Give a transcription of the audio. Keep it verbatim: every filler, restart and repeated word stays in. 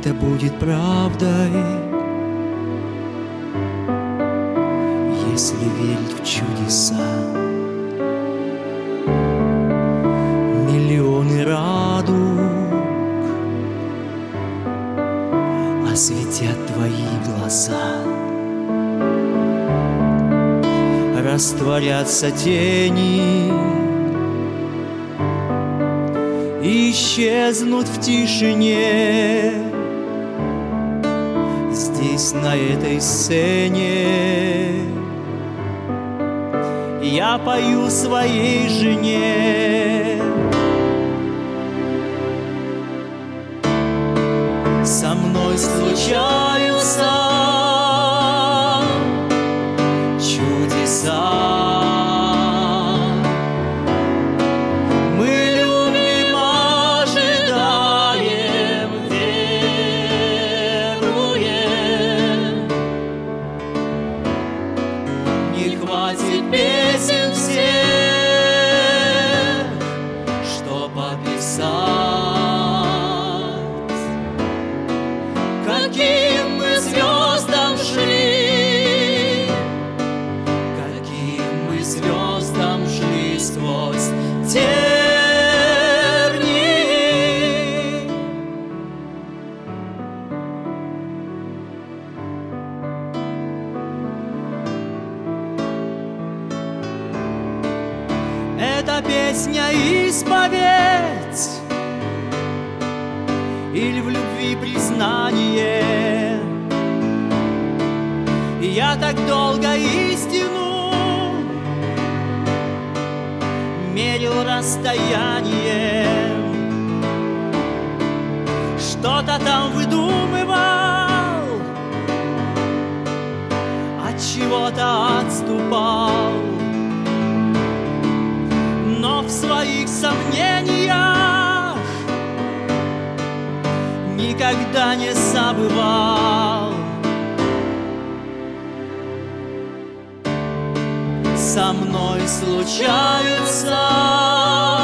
это будет правдой, если верить в чудеса. Миллионы радуг осветят твои глаза, растворятся тени, исчезнут в тишине. Здесь, на этой сцене, я пою своей жене. Со мной случаются чудеса. Мы любим, ожидаем, веруем. Не хватит песен всех, чтоб описать, каким мы звездам шли, каким мы звездам шли сквозь тернии. Эта песня исповедь или в любви признание. Я так долго истину мерил расстоянием, что-то там выдумывал, от чего-то отступал, но в своих сомнениях никогда не забывал. Со мной случаются